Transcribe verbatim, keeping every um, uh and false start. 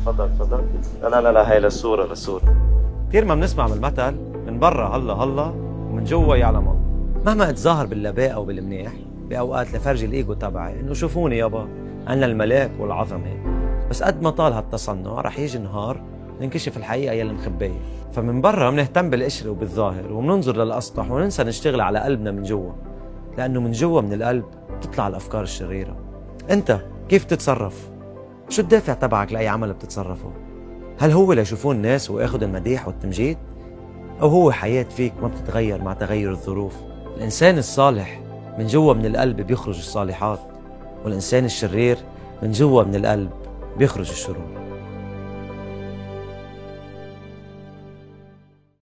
تفضل تفضل. لا لا لا لا، هي للصورة للصورة. كثير ما بنسمع من المثل، من برا هلا هلا ومن جوا يعلم الله. مهما اتظاهر باللباء او بالمنيح باوقات لفرج الايجو تبعي انه شوفوني يابا انا الملاك والعظمه، بس قد ما طال هالتصنع رح يجي نهار ننكشف الحقيقه يلي مخبيه. فمن برا بنهتم بالقشره وبالظاهر وبننظر للاسطح وننسى نشتغل على قلبنا من جوا، لانه من جوا من القلب تطلع الافكار الشريره. انت كيف تتصرف؟ شو الدافع تبعك لاي عمل بتتصرفه؟ هل هو ليشوفون الناس وياخذ المديح والتمجيد؟ أو هو حياة فيك ما بتتغير مع تغير الظروف؟ الإنسان الصالح من جوا من القلب بيخرج الصالحات، والإنسان الشرير من جوا من القلب بيخرج الشرور.